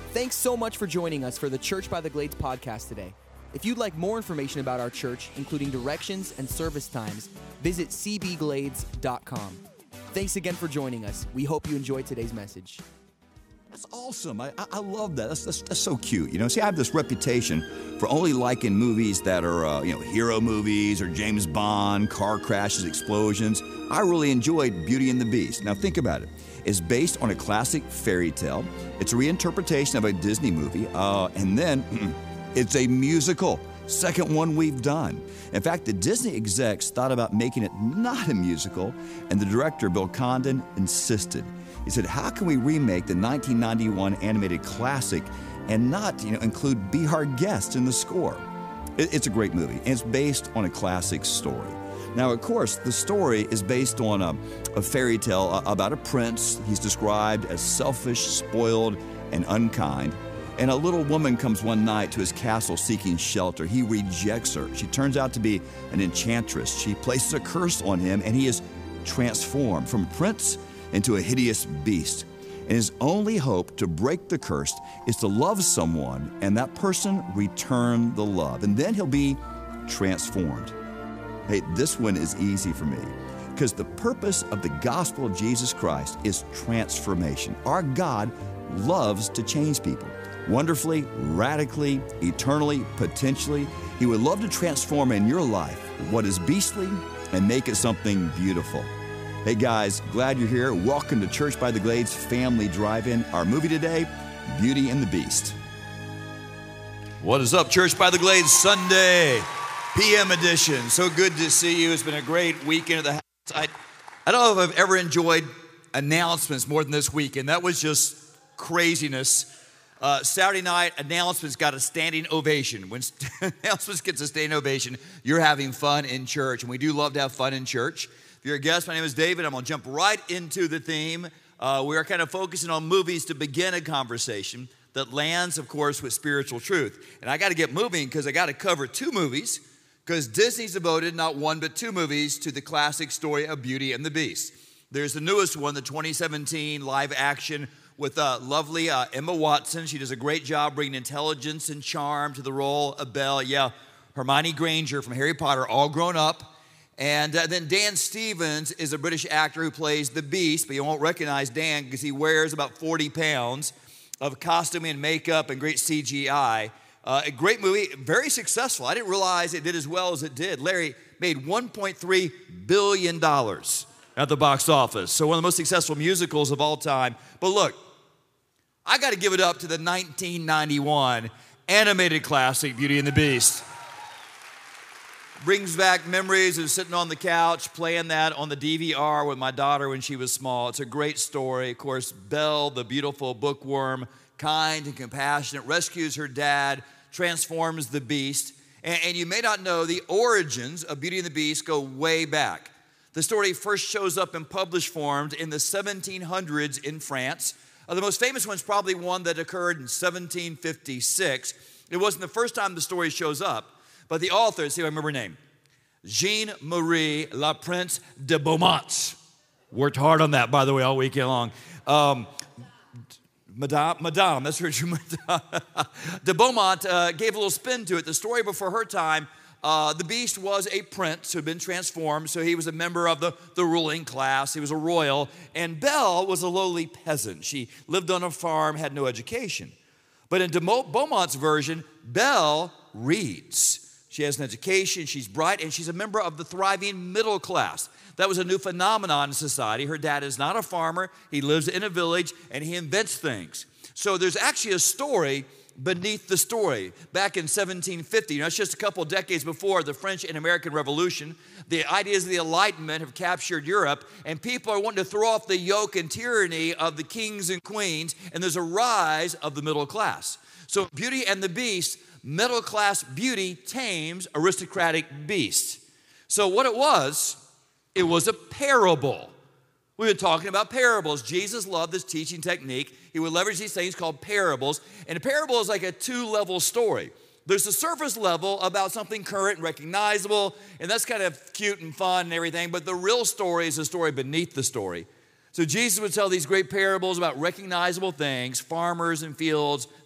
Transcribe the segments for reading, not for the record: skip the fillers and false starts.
Thanks so much for joining us for the Church by the Glades podcast today. If you'd like more information about our church, including directions and service times, visit cbglades.com. Thanks again for joining us. We hope you enjoyed today's message. That's awesome. I love that. That's so cute. You know, see, I have this reputation for only liking movies that are, hero movies or James Bond, car crashes, explosions. I really enjoyed Beauty and the Beast. Now, think about it. It's based on a classic fairy tale. It's a reinterpretation of a Disney movie, and then it's a musical. Second one we've done. In fact, the Disney execs thought about making it not a musical, and the director, Bill Condon, insisted. He said, how can we remake the 1991 animated classic and not, include Be Our Guest in the score? It's a great movie, and it's based on a classic story. Now, of course, the story is based on a fairy tale about a prince. He's described as selfish, spoiled, and unkind. And a little woman comes one night to his castle seeking shelter. He rejects her. She turns out to be an enchantress. She places a curse on him, and he is transformed from a prince into a hideous beast. And his only hope to break the curse is to love someone, and that person return the love. And then he'll be transformed. Hey, this one is easy for me because the purpose of the gospel of Jesus Christ is transformation. Our God loves to change people wonderfully, radically, eternally, potentially. He would love to transform in your life what is beastly and make it something beautiful. Hey guys, glad you're here. Welcome to Church by the Glades Family Drive-In. Our movie today, Beauty and the Beast. What is up, Church by the Glades Sunday PM edition. So good to see you. It's been a great weekend at the house. I don't know if I've ever enjoyed announcements more than this weekend. That was just craziness. Saturday night, announcements got a standing ovation. When announcements gets a standing ovation, you're having fun in church, and we do love to have fun in church. If you're a guest, my name is David. I'm going to jump right into the theme. We are kind of focusing on movies to begin a conversation that lands, of course, with spiritual truth. And I got to get moving because I got to cover two movies, because Disney's devoted not one but two movies to the classic story of Beauty and the Beast. There's the newest one, the 2017 live action with lovely Emma Watson. She does a great job bringing intelligence and charm to the role of Belle. Yeah, Hermione Granger from Harry Potter, all grown up. And then Dan Stevens is a British actor who plays the Beast, but you won't recognize Dan because he wears about 40 pounds of costume and makeup and great CGI. A great movie, very successful. I didn't realize it did as well as it did. Larry made $1.3 billion at the box office. So one of the most successful musicals of all time. But look, I got to give it up to the 1991 animated classic, Beauty and the Beast. Brings back memories of sitting on the couch, playing that on the DVR with my daughter when she was small. It's a great story. Of course, Belle, the beautiful bookworm, kind and compassionate, rescues her dad, transforms the beast. And you may not know, the origins of Beauty and the Beast go way back. The story first shows up in published forms in the 1700s in France. The most famous one's probably one that occurred in 1756. It wasn't the first time the story shows up, but the author, see if I remember her name, Jean-Marie La Prince de Beaumont. Worked hard on that, by the way, all weekend long. Madame, that's her. De Beaumont gave a little spin to it. The story before her time, the Beast was a prince who had been transformed, so he was a member of the ruling class. He was a royal. And Belle was a lowly peasant. She lived on a farm, had no education. But in de Beaumont's version, Belle reads. She has an education, she's bright, and she's a member of the thriving middle class. That was a new phenomenon in society. Her dad is not a farmer. He lives in a village, and he invents things. So there's actually a story beneath the story. Back in 1750, it's just a couple of decades before the French and American Revolution, the ideas of the Enlightenment have captured Europe, and people are wanting to throw off the yoke and tyranny of the kings and queens, and there's a rise of the middle class. So Beauty and the Beast, middle class beauty tames aristocratic beast. So what it was a parable. We've been talking about parables. Jesus loved this teaching technique. He would leverage these things called parables. And a parable is like a two-level story. There's the surface level about something current and recognizable, and that's kind of cute and fun and everything, but the real story is a story beneath the story. So Jesus would tell these great parables about recognizable things, farmers and fields,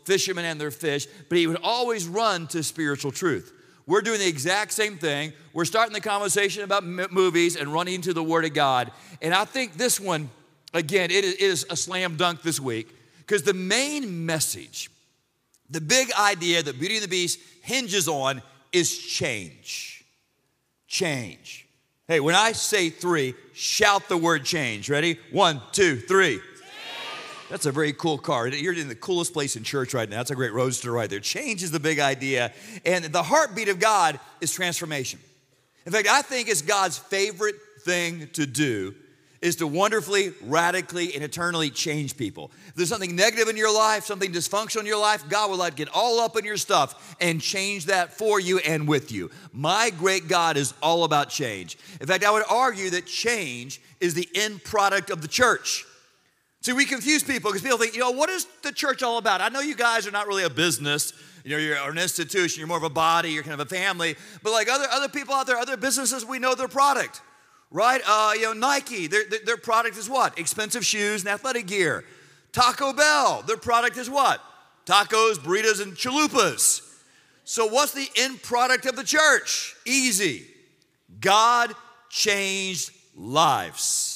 fishermen and their fish, but he would always run to spiritual truth. We're doing the exact same thing. We're starting the conversation about movies and running to the Word of God. And I think this one, again, it is a slam dunk this week, because the main message, the big idea that Beauty and the Beast hinges on is change. Change. Hey, when I say 3, shout the word change. Ready? 1, 2, 3. That's a very cool car. You're in the coolest place in church right now. That's a great roadster right there. Change is the big idea. And the heartbeat of God is transformation. In fact, I think it's God's favorite thing to do is to wonderfully, radically, and eternally change people. If there's something negative in your life, something dysfunctional in your life, God will let get all up in your stuff and change that for you and with you. My great God is all about change. In fact, I would argue that change is the end product of the church. See, we confuse people because people think, what is the church all about? I know you guys are not really a business. You're an institution. You're more of a body. You're kind of a family. But like other people out there, other businesses, we know their product, right? Nike, their product is what? Expensive shoes and athletic gear. Taco Bell, their product is what? Tacos, burritos, and chalupas. So what's the end product of the church? Easy. God changed lives.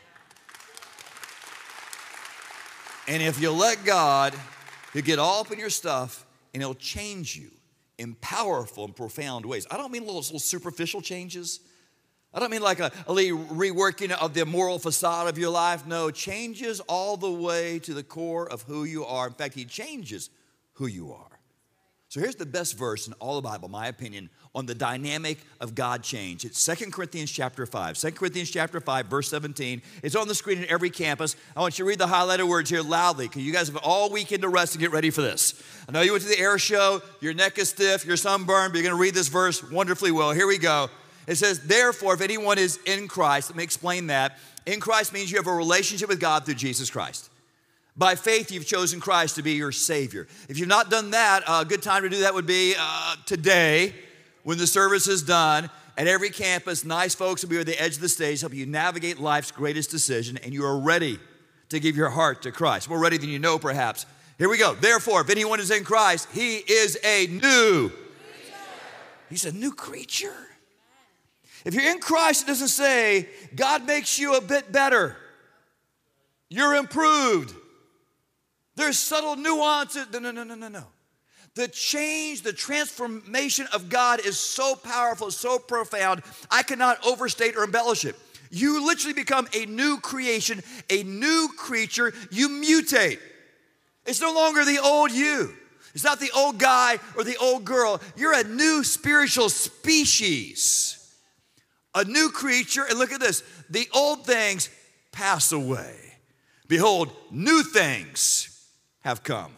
And if you let God, He'll get all up in your stuff and He'll change you in powerful and profound ways. I don't mean little superficial changes. I don't mean like a reworking of the moral facade of your life. No, changes all the way to the core of who you are. In fact, He changes who you are. So here's the best verse in all the Bible, my opinion, on the dynamic of God change. It's 2 Corinthians chapter 5. 2 Corinthians chapter 5, verse 17. It's on the screen at every campus. I want you to read the highlighted words here loudly, because you guys have all weekend to rest and get ready for this. I know you went to the air show. Your neck is stiff. You're sunburned, but you're going to read this verse wonderfully well. Here we go. It says, therefore, if anyone is in Christ, let me explain that. In Christ means you have a relationship with God through Jesus Christ. By faith, you've chosen Christ to be your Savior. If you've not done that, a good time to do that would be today when the service is done. At every campus, nice folks will be at the edge of the stage, help you navigate life's greatest decision, and you are ready to give your heart to Christ. More ready than you know, perhaps. Here we go. Therefore, if anyone is in Christ, he is a new creature. He's a new creature. If you're in Christ, it doesn't say God makes you a bit better. You're improved. There's subtle nuances. No. The change, the transformation of God is so powerful, so profound, I cannot overstate or embellish it. You literally become a new creation, a new creature. You mutate. It's no longer the old you. It's not the old guy or the old girl. You're a new spiritual species, a new creature. And look at this. The old things pass away. Behold, new things have come.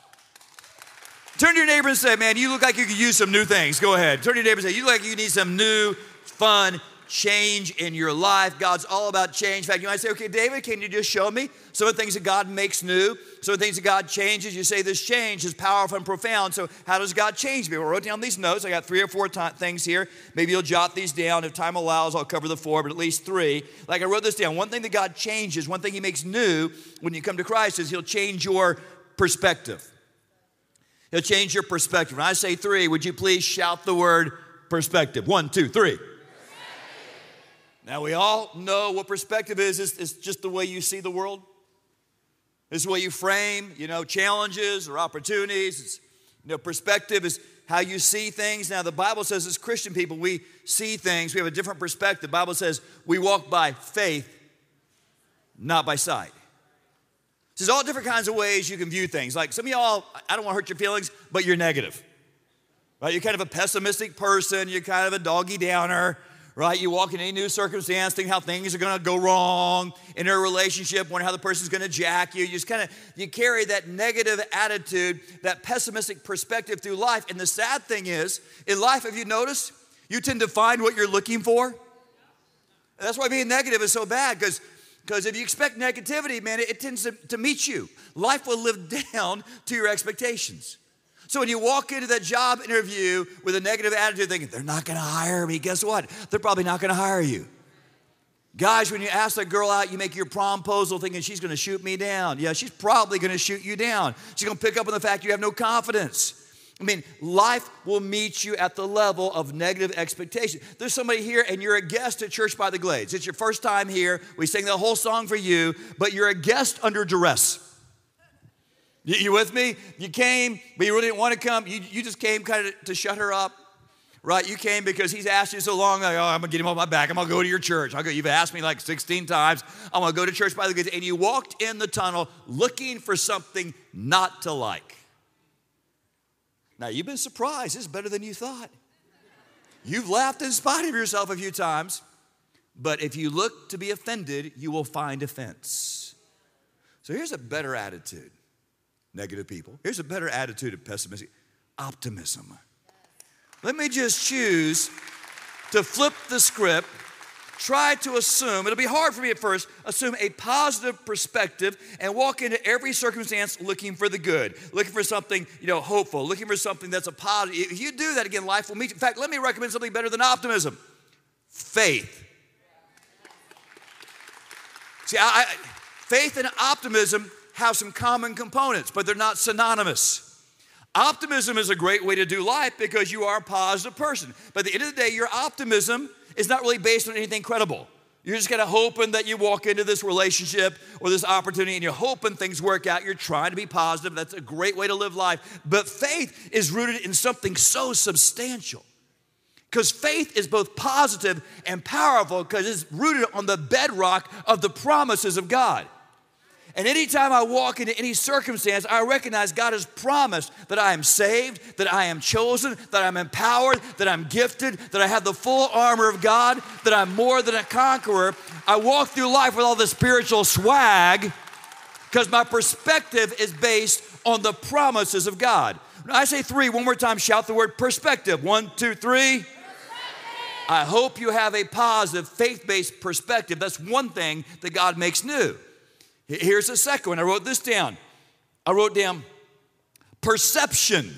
Turn to your neighbor and say, man, you look like you could use some new things. Go ahead. Turn to your neighbor and say, you look like you need some new, fun change in your life. God's all about change. In fact, you might say, okay, David, can you just show me some of the things that God makes new, some of the things that God changes? You say this change is powerful and profound. So how does God change me? I wrote down these notes. I got 3 or 4 things here. Maybe you'll jot these down. If time allows, I'll cover the 4, but at least 3. Like I wrote this down. One thing that God changes, one thing He makes new when you come to Christ is He'll change your perspective. He'll change your perspective. When I say 3, would you please shout the word perspective? 1, 2, 3. Now, we all know what perspective is. It's just the way you see the world. It's the way you frame, challenges or opportunities. It's, perspective is how you see things. Now, the Bible says as Christian people, we see things. We have a different perspective. The Bible says we walk by faith, not by sight. There's all different kinds of ways you can view things. Like some of y'all, I don't want to hurt your feelings, but you're negative. Right? You're kind of a pessimistic person. You're kind of a doggy downer. Right? You walk in any new circumstance, thinking how things are going to go wrong in a relationship, wondering how the person's going to jack you. You carry that negative attitude, that pessimistic perspective through life. And the sad thing is, in life, have you noticed, you tend to find what you're looking for? And that's why being negative is so bad, because if you expect negativity, man, it tends to meet you. Life will live down to your expectations. So when you walk into that job interview with a negative attitude thinking, they're not going to hire me, guess what? They're probably not going to hire you. Guys, when you ask that girl out, you make your promposal thinking she's going to shoot me down. Yeah, she's probably going to shoot you down. She's going to pick up on the fact you have no confidence. I mean, life will meet you at the level of negative expectation. There's somebody here and you're a guest at Church by the Glades. It's your first time here. We sang the whole song for you, but you're a guest under duress. You with me? You came, but you really didn't want to come. You just came kind of to shut her up. Right, you came because he's asked you so long, like, oh, I'm going to get him off my back. I'm going to go to your church. You've asked me like 16 times. I'm going to go to Church by the Glades. And you walked in the tunnel looking for something not to like. Now, you've been surprised. It's better than you thought. You've laughed in spite of yourself a few times. But if you look to be offended, you will find offense. So here's a better attitude, negative people. Here's a better attitude of pessimism, optimism. Let me just choose to flip the script, try to assume, it'll be hard for me at first, assume a positive perspective and walk into every circumstance looking for the good, looking for something, hopeful, looking for something that's a positive. If you do that, again, life will meet you. In fact, let me recommend something better than optimism, faith. See, faith and optimism have some common components, but they're not synonymous. Optimism is a great way to do life because you are a positive person. But at the end of the day, your optimism is not really based on anything credible. You're just kind of hoping that you walk into this relationship or this opportunity and you're hoping things work out. You're trying to be positive. That's a great way to live life. But faith is rooted in something so substantial. Because faith is both positive and powerful because it's rooted on the bedrock of the promises of God. And anytime I walk into any circumstance, I recognize God has promised that I am saved, that I am chosen, that I'm empowered, that I'm gifted, that I have the full armor of God, that I'm more than a conqueror. I walk through life with all the spiritual swag because my perspective is based on the promises of God. When I say three, one more time, shout the word perspective. 1, 2, 3. I hope you have a positive, faith-based perspective. That's one thing that God makes new. Here's the second one. I wrote this down. I wrote down perception.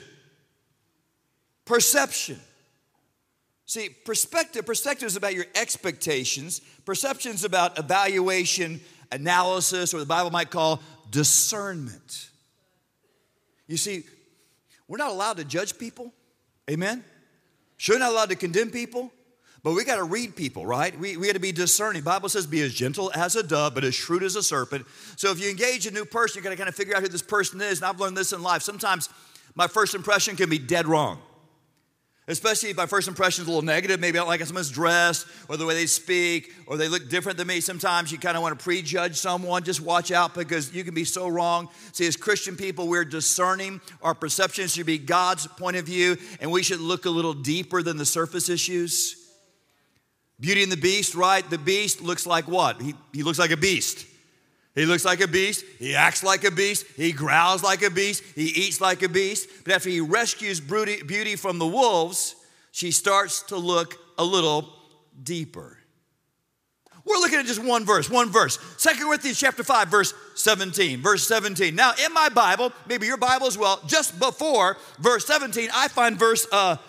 Perception. See, perspective is about your expectations. Perception is about evaluation, analysis, or the Bible might call discernment. You see, we're not allowed to judge people. Amen? Sure, not allowed to condemn people. But we got to read people, right? We got to be discerning. The Bible says be as gentle as a dove, but as shrewd as a serpent. So if you engage a new person, you're going to kind of figure out who this person is. And I've learned this in life. Sometimes my first impression can be dead wrong. Especially if my first impression is a little negative. Maybe I don't like how someone's dressed or the way they speak or they look different than me. Sometimes you kind of want to prejudge someone. Just watch out because you can be so wrong. See, as Christian people, we're discerning. Our perception should be God's point of view, and we should look a little deeper than the surface issues. Beauty and the Beast, right? The beast looks like what? He looks like a beast. He looks like a beast. He acts like a beast. He growls like a beast. He eats like a beast. But after he rescues Beauty from the wolves, she starts to look a little deeper. We're looking at just one verse. 2 Corinthians chapter 5, verse 17. Verse 17. Now, in my Bible, maybe your Bible as well, just before verse 17, I find verse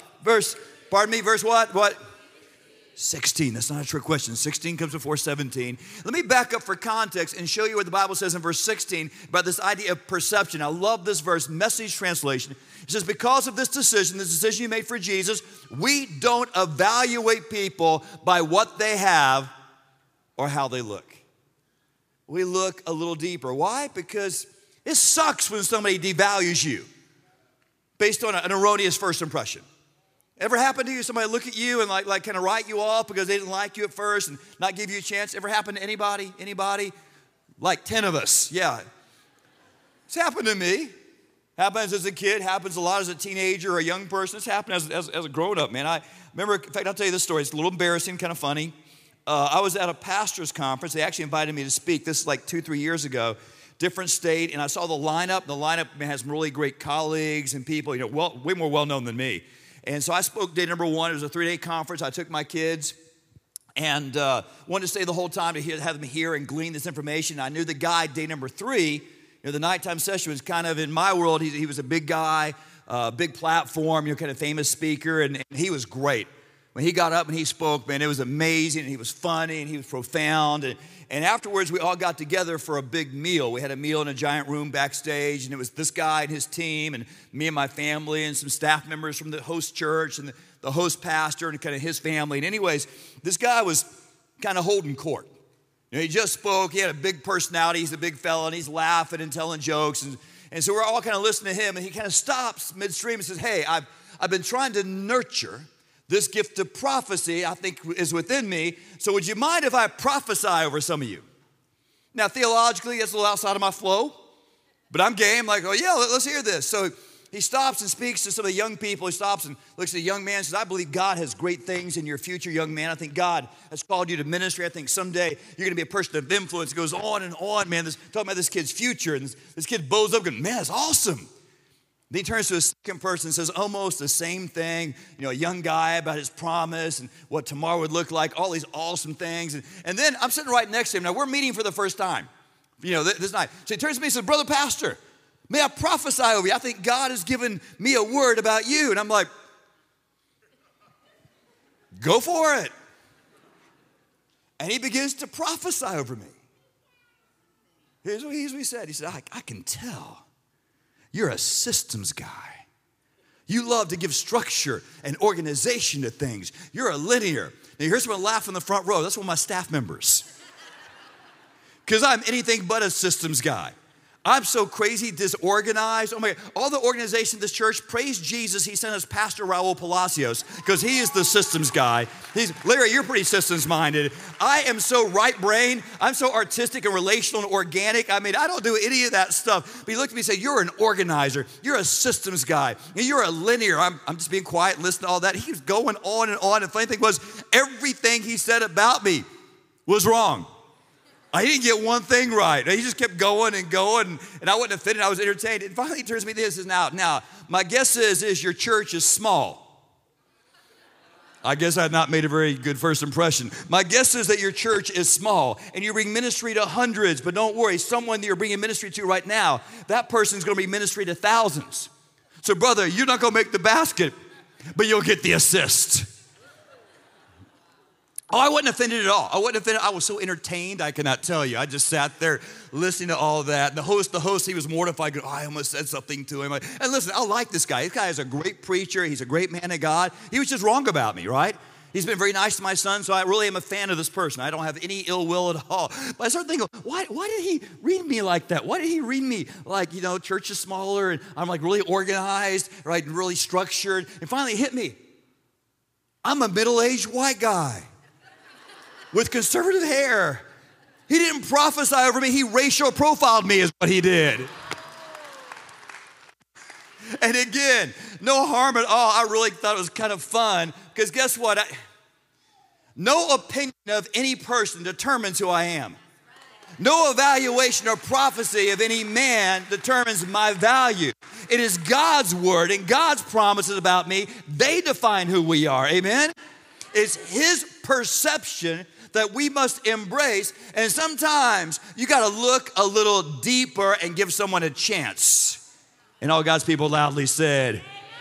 what? What? 16. That's not a trick question. 16 comes before 17. Let me back up for context and show you what the Bible says in verse 16 about this idea of perception. I love this verse, Message translation. It says, because of this decision you made for Jesus, we don't evaluate people by what they have or how they look. We look a little deeper. Why? Because it sucks when somebody devalues you based on an erroneous first impression. Ever happened to you? Somebody look at you and like kind of write you off because they didn't like you at first and not give you a chance? Ever happened to anybody? Anybody? Like 10 of us. Yeah. It's happened to me. Happens as a kid. Happens a lot as a teenager or a young person. It's happened as a grown-up, man. I remember, in fact, I'll tell you this story. It's a little embarrassing, kind of funny. I was at a pastor's conference. They actually invited me to speak. This is like 2-3 years ago. Different state. And I saw the lineup. The lineup has some really great colleagues and people, way more well-known than me. And so I spoke day number 1. It was a 3-day conference. I took my kids and wanted to stay the whole time to have them hear and glean this information. I knew the guy day number 3. The nighttime session was kind of, in my world, he was a big guy, big platform, kind of famous speaker, and he was great. when he got up and he spoke, man, it was amazing, and he was funny, and he was profound. And afterwards, we all got together for a big meal. We had a meal in a giant room backstage, and it was this guy and his team, and me and my family, and some staff members from the host church, and the host pastor, and kind of his family. And anyways, this guy was kind of holding court. You know, he just spoke. He had a big personality. He's a big fella, and he's laughing and telling jokes. And so we're all kind of listening to him, and he kind of stops midstream and says, hey, I've been trying to nurture this gift of prophecy, I think, is within me. So would you mind if I prophesy over some of you? Now, theologically, that's a little outside of my flow, but I'm game. Like, oh, yeah, let's hear this. So he stops and speaks to some of the young people. He stops and looks at a young man and says, I believe God has great things in your future, young man. I think God has called you to ministry. I think someday you're going to be a person of influence. It goes on and on, man. Talking about this kid's future. And this kid bows up going, man, that's awesome. Then he turns to a second person and says almost the same thing. You know, a young guy about his promise and what tomorrow would look like, all these awesome things. And then I'm sitting right next to him. Now, we're meeting for the first time, you know, this night. So he turns to me and says, Brother Pastor, may I prophesy over you? I think God has given me a word about you. And I'm like, go for it. And he begins to prophesy over me. Here's what he said. He said, I can tell. You're a systems guy. You love to give structure and organization to things. You're a linear. Now, here's someone laugh in the front row. That's one of my staff members. Because I'm anything but a systems guy. I'm so crazy disorganized. Oh my God. All the organization of this church, praise Jesus, he sent us Pastor Raul Palacios because he is the systems guy. Larry, you're pretty systems minded. I am so right brain. I'm so artistic and relational and organic. I mean, I don't do any of that stuff. But he looked at me and said, you're an organizer. You're a systems guy. And you're a linear. I'm just being quiet and listening to all that. He was going on and on. And the funny thing was, everything he said about me was wrong. I didn't get one thing right. He just kept going and going, and I wasn't offended. I was entertained. And finally, he turns to me this is now, my guess is your church is small. I guess I had not made a very good first impression. My guess is that your church is small, and you bring ministry to hundreds, but don't worry, someone that you're bringing ministry to right now, that person's going to bring ministry to thousands. So, brother, you're not going to make the basket, but you'll get the assist. Oh, I wasn't offended at all. I wasn't offended. I was so entertained, I cannot tell you. I just sat there listening to all of that. And the host, he was mortified. I almost said something to him. And listen, I like this guy. This guy is a great preacher. He's a great man of God. He was just wrong about me, right? He's been very nice to my son, so I really am a fan of this person. I don't have any ill will at all. But I started thinking, why did he read me like that? Why did he read me like, you know, church is smaller, and I'm like really organized, right, really structured. And finally it hit me. I'm a middle-aged white guy with conservative hair. He didn't prophesy over me. He racial profiled me is what he did. And again, no harm at all. I really thought it was kind of fun because guess what? No opinion of any person determines who I am. No evaluation or prophecy of any man determines my value. It is God's word and God's promises about me. They define who we are. Amen? It's his perception that we must embrace, and sometimes you got to look a little deeper and give someone a chance. And all God's people loudly said, amen.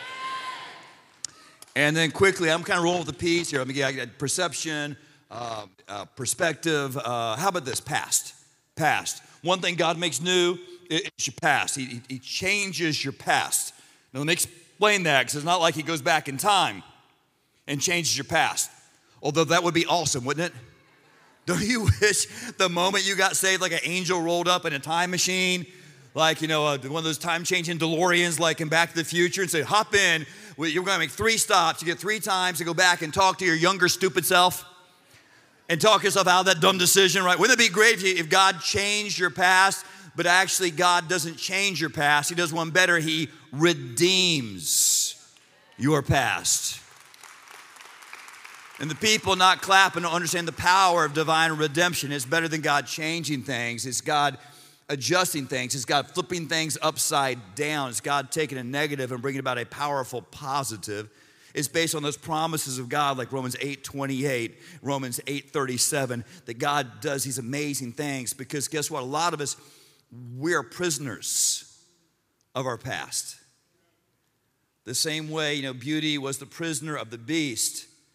And then quickly, I'm kind of rolling with the piece here. Let me get perception, perspective. How about this? Past. One thing God makes new is your past. He changes your past. Now let me explain that, because it's not like he goes back in time and changes your past. Although that would be awesome, wouldn't it? Don't you wish the moment you got saved, like an angel rolled up in a time machine, like, you know, one of those time-changing DeLoreans, like in Back to the Future, and say, hop in, you're going to make 3 stops. You get 3 times to go back and talk to your younger, stupid self and talk yourself out of that dumb decision, right? Wouldn't it be great if God changed your past, but actually God doesn't change your past. He does one better. He redeems your past. And the people not clapping don't understand the power of divine redemption. It's better than God changing things. It's God adjusting things. It's God flipping things upside down. It's God taking a negative and bringing about a powerful positive. It's based on those promises of God, like Romans 8:28, Romans 8:37, that God does these amazing things. Because guess what? A lot of us, we are prisoners of our past. The same way, you know, Beauty was the prisoner of the beast.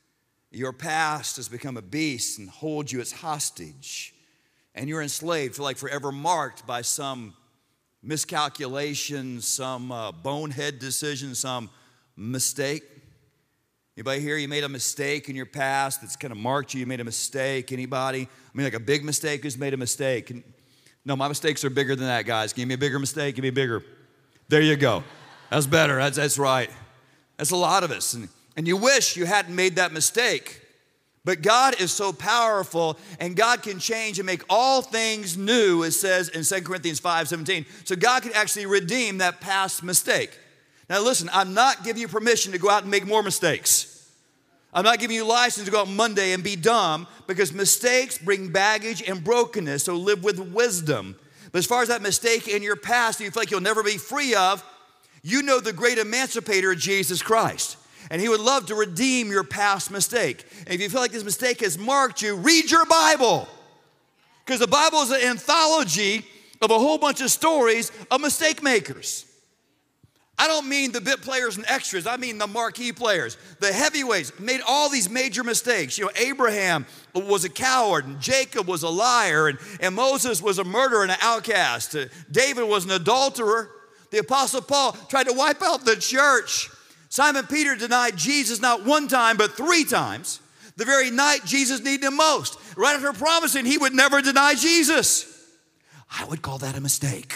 Your past has become a beast and holds you as hostage. And you're enslaved, feel like forever marked by some miscalculation, some bonehead decision, some mistake. Anybody here, you made a mistake in your past that's kind of marked you? You made a mistake. Anybody? I mean, like a big mistake. Who's made a mistake? No, my mistakes are bigger than that, guys. Give me a bigger mistake. Give me a bigger. There you go. That's better. That's right. That's a lot of us. And you wish you hadn't made that mistake. But God is so powerful, and God can change and make all things new, it says in 2 Corinthians 5:17. So God can actually redeem that past mistake. Now listen, I'm not giving you permission to go out and make more mistakes. I'm not giving you license to go out Monday and be dumb, because mistakes bring baggage and brokenness, so live with wisdom. But as far as that mistake in your past that you feel like you'll never be free of, you know the great emancipator, Jesus Christ. And he would love to redeem your past mistake. And if you feel like this mistake has marked you, read your Bible. Because the Bible is an anthology of a whole bunch of stories of mistake makers. I don't mean the bit players and extras. I mean the marquee players. The heavyweights made all these major mistakes. You know, Abraham was a coward, and Jacob was a liar, and Moses was a murderer and an outcast. David was an adulterer. The Apostle Paul tried to wipe out the church. Simon Peter denied Jesus not one time, but 3 times, the very night Jesus needed him most, right after promising he would never deny Jesus. I would call that a mistake.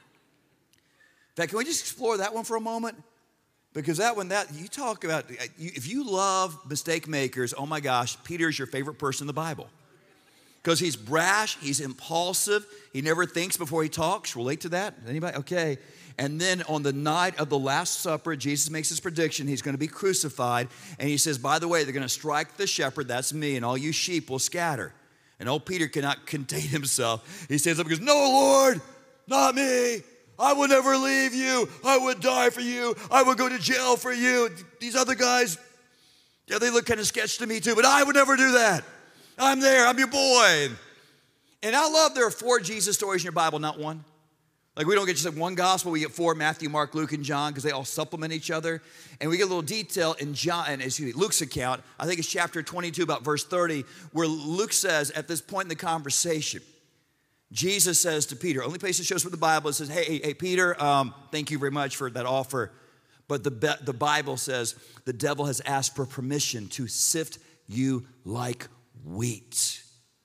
In fact, can we just explore that one for a moment? Because that one, you talk about, if you love mistake makers, oh my gosh, Peter is your favorite person in the Bible. Because he's brash, he's impulsive, he never thinks before he talks. Relate to that? Anybody? Okay. And then on the night of the Last Supper, Jesus makes his prediction. He's going to be crucified. And he says, by the way, they're going to strike the shepherd, that's me, and all you sheep will scatter. And old Peter cannot contain himself. He stands up and goes, no, Lord, not me. I would never leave you. I would die for you. I would go to jail for you. These other guys, yeah, they look kind of sketchy to me too, but I would never do that. I'm there. I'm your boy. And I love there are 4 Jesus stories in your Bible, not one. Like we don't get just one gospel, we get 4, Matthew, Mark, Luke, and John, because they all supplement each other. And we get a little detail in Luke's account, I think it's chapter 22, about verse 30, where Luke says at this point in the conversation, Jesus says to Peter, only place it shows from the Bible, it says, hey, Peter, thank you very much for that offer. But the Bible says the devil has asked for permission to sift you like wheat.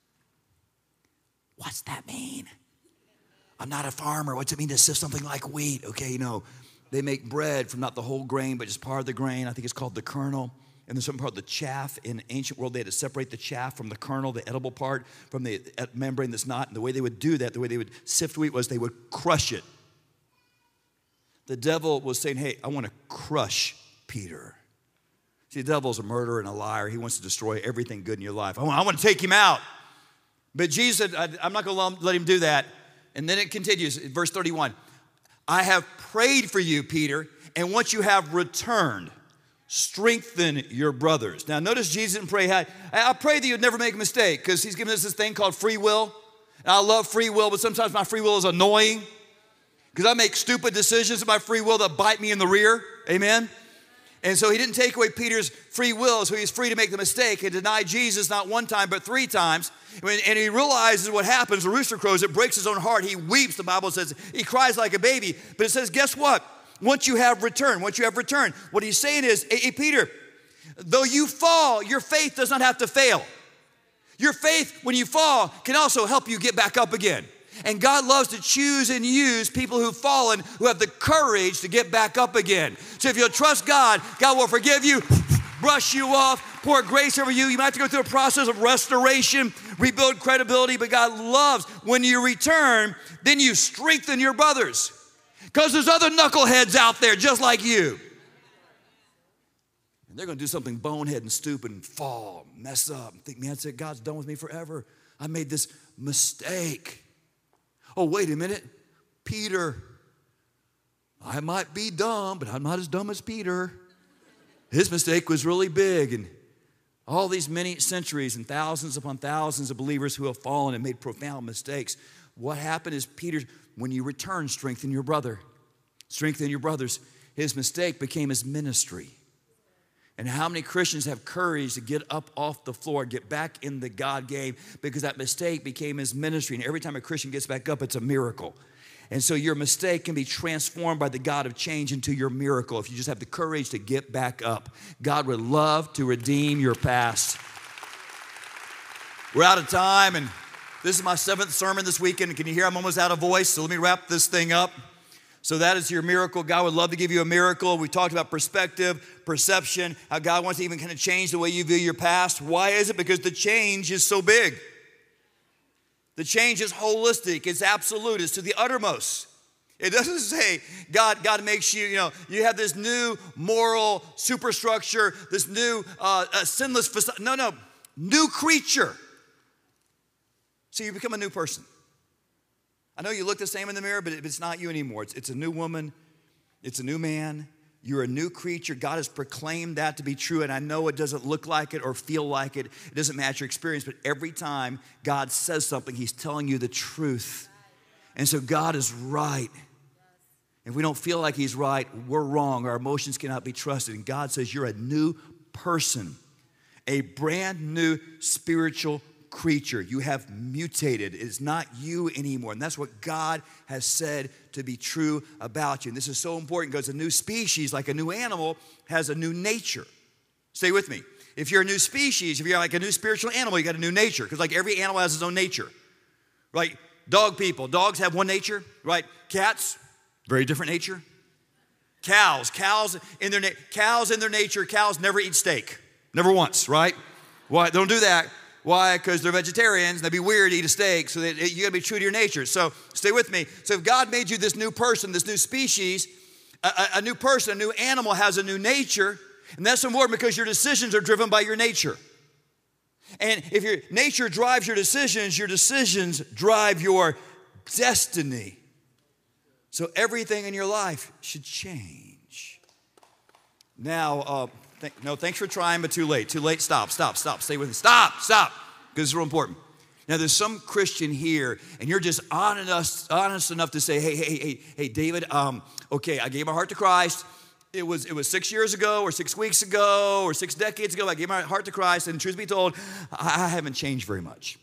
What's that mean? I'm not a farmer. What's it mean to sift something like wheat? Okay, you know, they make bread from not the whole grain, but just part of the grain. I think it's called the kernel. And there's some part of the chaff. In the ancient world, they had to separate the chaff from the kernel, the edible part, from the membrane that's not. And the way they would do that, the way they would sift wheat was they would crush it. The devil was saying, hey, I want to crush Peter. See, the devil's a murderer and a liar. He wants to destroy everything good in your life. I want to take him out. But Jesus said, I'm not going to let him do that. And then it continues, verse 31. I have prayed for you, Peter, and once you have returned, strengthen your brothers. Now, notice Jesus didn't pray, I pray that you'd never make a mistake, because he's given us this thing called free will. And I love free will, but sometimes my free will is annoying, because I make stupid decisions in my free will that bite me in the rear. Amen? And so he didn't take away Peter's free will, so he's free to make the mistake and deny Jesus not 1 time, but 3 times. And he realizes what happens. The rooster crows. It breaks his own heart. He weeps, the Bible says. He cries like a baby. But it says, guess what? Once you have returned, what he's saying is, hey, Peter, though you fall, your faith does not have to fail. Your faith, when you fall, can also help you get back up again. And God loves to choose and use people who've fallen, who have the courage to get back up again. So if you'll trust God, God will forgive you, brush you off, pour grace over you. You might have to go through a process of restoration, rebuild credibility, but God loves when you return, then you strengthen your brothers. Because there's other knuckleheads out there just like you. And they're going to do something bonehead and stupid and fall, mess up, and think, man, God's done with me forever. I made this mistake. Oh, wait a minute, Peter, I might be dumb, but I'm not as dumb as Peter. His mistake was really big. And all these many centuries and thousands upon thousands of believers who have fallen and made profound mistakes. What happened is Peter, when you return, strengthen your brother. Strengthen your brothers. His mistake became his ministry. And how many Christians have courage to get up off the floor, get back in the God game, because that mistake became his ministry. And every time a Christian gets back up, it's a miracle. And so your mistake can be transformed by the God of change into your miracle if you just have the courage to get back up. God would love to redeem your past. We're out of time, and this is my 7th sermon this weekend. Can you hear I'm almost out of voice? So let me wrap this thing up. So that is your miracle. God would love to give you a miracle. We talked about perspective, perception, how God wants to even kind of change the way you view your past. Why is it? Because the change is so big. The change is holistic. It's absolute. It's to the uttermost. It doesn't say God makes you, you have this new moral superstructure, this new sinless facade. No, new creature. So you become a new person. I know you look the same in the mirror, but it's not you anymore. It's a new woman. It's a new man. You're a new creature. God has proclaimed that to be true, and I know it doesn't look like it or feel like it. It doesn't match your experience, but every time God says something, he's telling you the truth. And so God is right. If we don't feel like he's right, we're wrong. Our emotions cannot be trusted. And God says you're a new person, a brand new spiritual creature. You have mutated. It is not you anymore. And that's what God has said to be true about you. And this is so important because a new species, like a new animal, has a new nature. Stay with me. If you're a new species, if you're like a new spiritual animal, you got a new nature. Because like every animal has its own nature. Right? Dog people. Dogs have one nature. Right? Cats, very different nature. Cows in their nature, cows never eat steak. Never once, right? Why? They don't do that. Why? Because they're vegetarians. They'd be weird to eat a steak, so you got to be true to your nature. So stay with me. So if God made you this new person, this new species, a new person, a new animal has a new nature, and that's important because your decisions are driven by your nature. And if your nature drives your decisions drive your destiny. So everything in your life should change. Now, thanks for trying, but too late. Too late. Stop. Stay with me. Stop. Because it's real important. Now, there's some Christian here, and you're just honest enough to say, hey, David, okay, I gave my heart to Christ. It was 6 years ago, or 6 weeks ago, or 6 decades ago. I gave my heart to Christ, and truth be told, I haven't changed very much.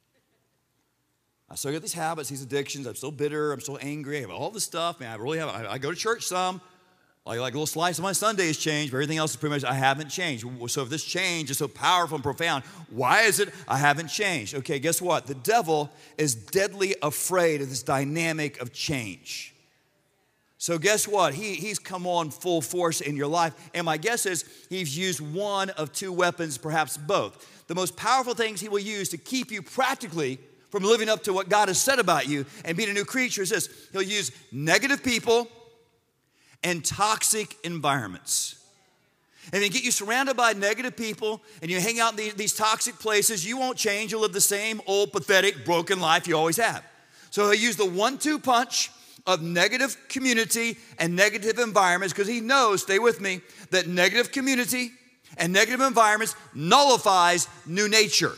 I still got these habits, these addictions. I'm still bitter. I'm still angry. I have all this stuff. Man, I really have. I go to church some. Like a little slice of my Sunday has changed, but everything else is pretty much, I haven't changed. So if this change is so powerful and profound, why is it I haven't changed? Okay, guess what? The devil is deadly afraid of this dynamic of change. So guess what? He's come on full force in your life. And my guess is he's used one of two weapons, perhaps both. The most powerful things he will use to keep you practically from living up to what God has said about you and being a new creature is this. He'll use negative people and toxic environments. And if you get you surrounded by negative people and you hang out in these toxic places, you won't change. You'll live the same old, pathetic, broken life you always have. So he'll use the 1-2 punch of negative community and negative environments because he knows, stay with me, that negative community and negative environments nullifies new nature.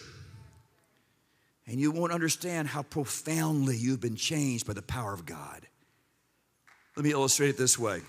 And you won't understand how profoundly you've been changed by the power of God. Let me illustrate it this way.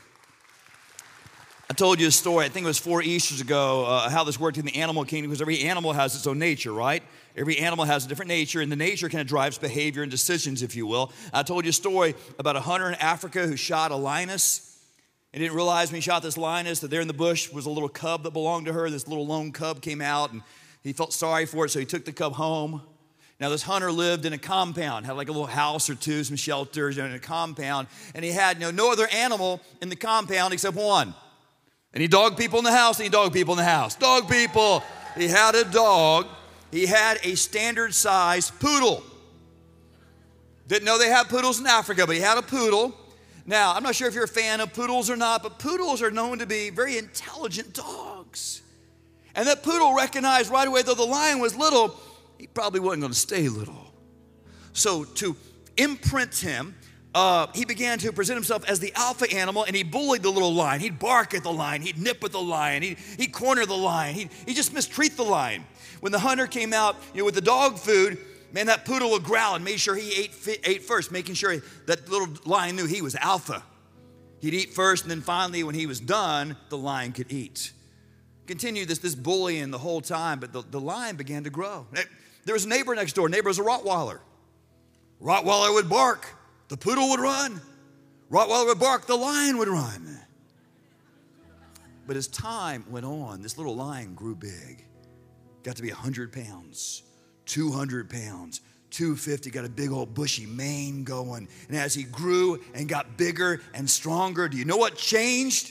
I told you a story, I think it was 4 Easters ago, how this worked in the animal kingdom, because every animal has its own nature, right? Every animal has a different nature, and the nature kind of drives behavior and decisions, if you will. I told you a story about a hunter in Africa who shot a lioness. He didn't realize when he shot this lioness that there in the bush was a little cub that belonged to her. This little lone cub came out, and he felt sorry for it, so he took the cub home. Now, this hunter lived in a compound, had like a little house or two, some shelters, in a compound, and he had no other animal in the compound except one. Any dog people in the house? Any dog people in the house? Dog people. He had a dog. He had a standard size poodle. Didn't know they have poodles in Africa, but he had a poodle. Now, I'm not sure if you're a fan of poodles or not, but poodles are known to be very intelligent dogs. And that poodle recognized right away, though the lion was little, he probably wasn't going to stay little. So to imprint him, he began to present himself as the alpha animal, and he bullied the little lion. He'd bark at the lion. He'd nip at the lion. He'd corner the lion. He'd just mistreat the lion. When the hunter came out with the dog food, man, that poodle would growl and made sure he ate first, making sure that little lion knew he was alpha. He'd eat first, and then finally, when he was done, the lion could eat. Continued this bullying the whole time, but the lion began to grow. There was a neighbor next door. Neighbor was a Rottweiler. Rottweiler would bark. The poodle would run. Rottweiler would bark. The lion would run. But as time went on, this little lion grew big. Got to be 100 pounds, 200 pounds, 250, got a big old bushy mane going. And as he grew and got bigger and stronger, do you know what changed?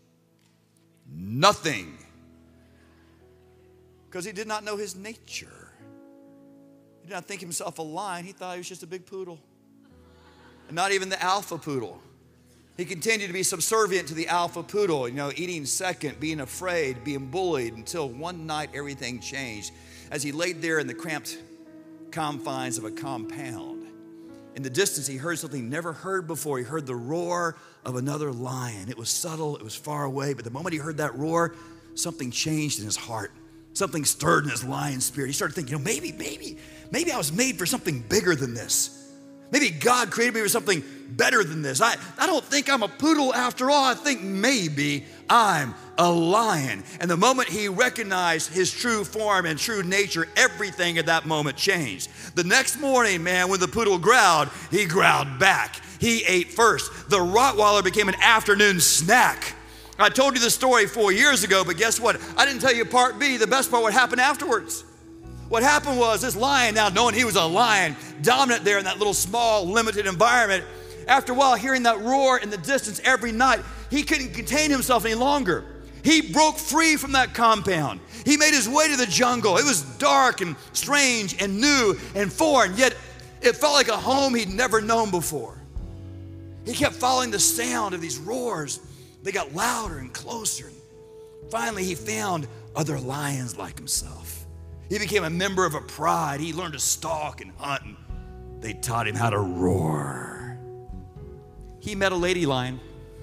Nothing. Because he did not know his nature. He did not think himself a lion. He thought he was just a big poodle. And not even the alpha poodle. He continued to be subservient to the alpha poodle, eating second, being afraid, being bullied, until one night everything changed. As he laid there in the cramped confines of a compound, in the distance he heard something he never heard before. He heard the roar of another lion. It was subtle, it was far away, but the moment he heard that roar, something changed in his heart. Something stirred in his lion spirit. He started thinking, maybe I was made for something bigger than this. Maybe God created me for something better than this. I don't think I'm a poodle after all. I think maybe I'm a lion. And the moment he recognized his true form and true nature, everything at that moment changed. The next morning, man, when the poodle growled, he growled back. He ate first. The Rottweiler became an afternoon snack. I told you this story 4 years ago, but guess what? I didn't tell you part B, the best part, what happened afterwards. What happened was this lion, now knowing he was a lion, dominant there in that little small, limited environment, after a while hearing that roar in the distance every night, he couldn't contain himself any longer. He broke free from that compound. He made his way to the jungle. It was dark and strange and new and foreign, yet it felt like a home he'd never known before. He kept following the sound of these roars. They got louder and closer. Finally, he found other lions like himself. He became a member of a pride. He learned to stalk and hunt, and they taught him how to roar. He met a lady lion.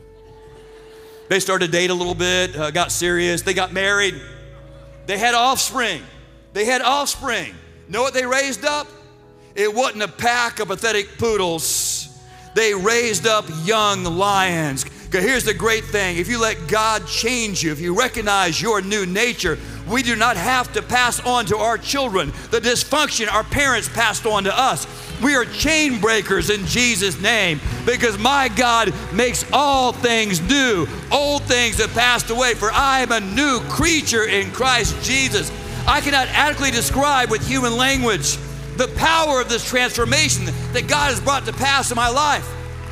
They started to date a little bit, got serious. They got married. They had offspring. Know what they raised up? It wasn't a pack of pathetic poodles. They raised up young lions. Here's the great thing. If you let God change you, if you recognize your new nature, we do not have to pass on to our children the dysfunction our parents passed on to us. We are chain breakers in Jesus' name, because my God makes all things new. Old things have passed away, for I am a new creature in Christ Jesus. I cannot adequately describe with human language the power of this transformation that God has brought to pass in my life.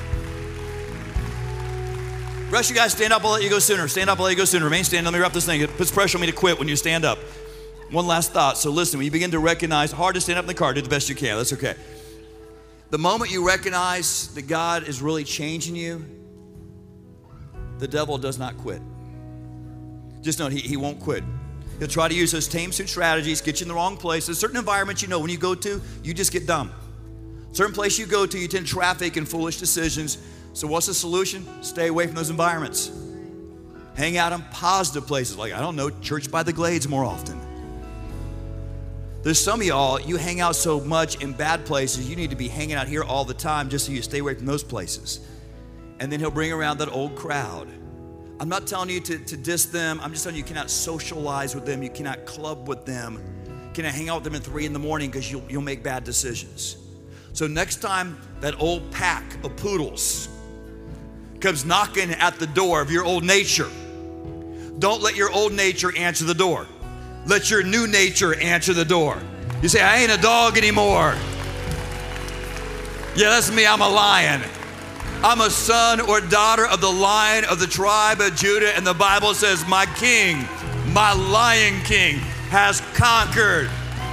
The rest of you guys, stand up, I'll let you go sooner. Stand up, I'll let you go sooner. Remain standing, let me wrap this thing. It puts pressure on me to quit when you stand up. One last thought. So listen, when you begin to recognize, hard to stand up in the car, do the best you can, that's okay. The moment you recognize that God is really changing you, the devil does not quit. Just know he won't quit. He'll try to use those tame suit strategies, get you in the wrong places. Certain environments when you go to, you just get dumb. Certain place you go to, you tend to traffic in foolish decisions. So what's the solution? Stay away from those environments. Hang out in positive places like, Church by the Glades more often. There's some of y'all, you hang out so much in bad places, you need to be hanging out here all the time just so you stay away from those places. And then he'll bring around that old crowd. I'm not telling you to diss them. I'm just telling you cannot socialize with them. You cannot club with them. You cannot hang out with them at 3 a.m. because you'll make bad decisions. So next time that old pack of poodles comes knocking at the door of your old nature, don't let your old nature answer the door. Let your new nature answer the door. You say, I ain't a dog anymore. Yeah, that's me, I'm a lion. I'm a son or daughter of the Lion of the tribe of Judah, and the Bible says, my king, my Lion King has conquered.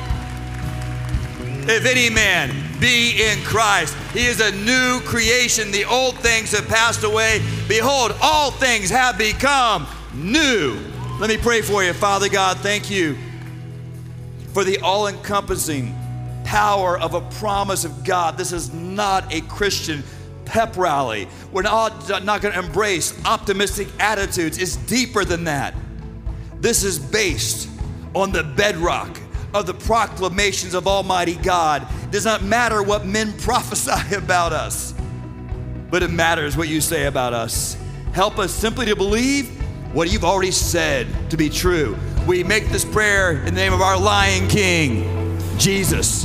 If any man be in Christ, he is a new creation. The old things have passed away. Behold, all things have become new. Let me pray for you. Father God, thank you for the all-encompassing power of a promise of God. This is not a Christian pep rally. We're not going to embrace optimistic attitudes. It's deeper than that. This is based on the bedrock of the proclamations of Almighty God. It does not matter what men prophesy about us, but it matters what you say about us. Help us simply to believe what you've already said to be true. We make this prayer in the name of our Lion King, Jesus.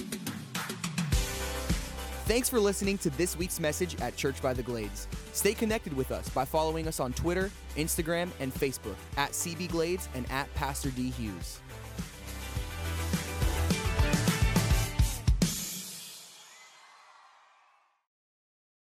Thanks for listening to this week's message at Church by the Glades. Stay connected with us by following us on Twitter, Instagram, and Facebook at CB Glades and at Pastor D. Hughes.